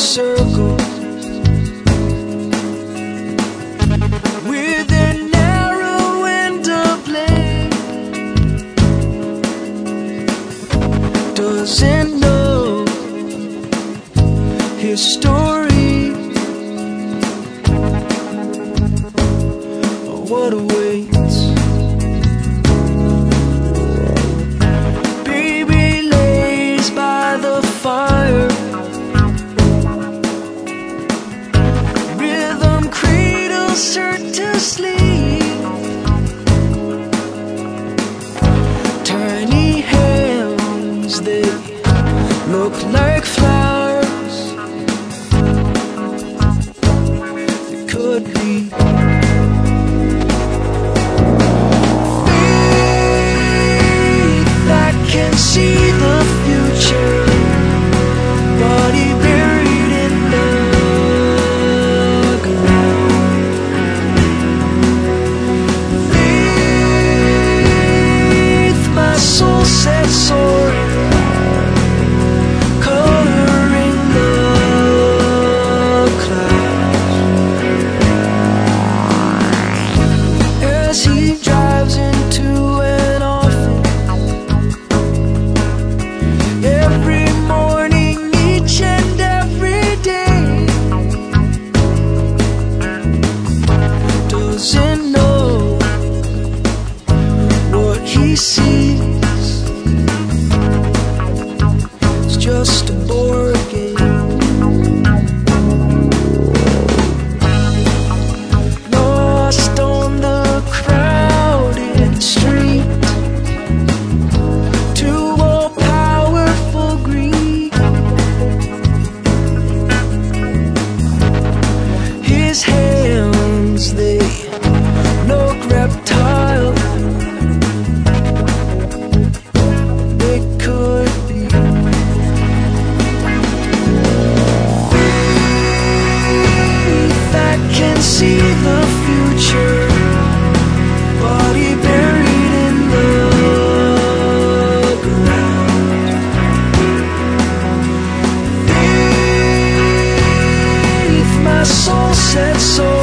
circle with an arrow and a blade. Doesn't know his story, or what awaits. Baby lays by the fire, rhythm cradles her to sleep. Tiny hands, they look like flowers. They could be faith that can see the future, body buried in the ground. Faith, my soul set soaring, coloring the clouds. As he drives into an office every morning, each and every day, doesn't know what he sees. It's just a board game. Lost on the crowded street, to all powerful greed. His hands, they look reptile. They could be faith that can see the future, body buried in the ground. Faith, my soul set soaring,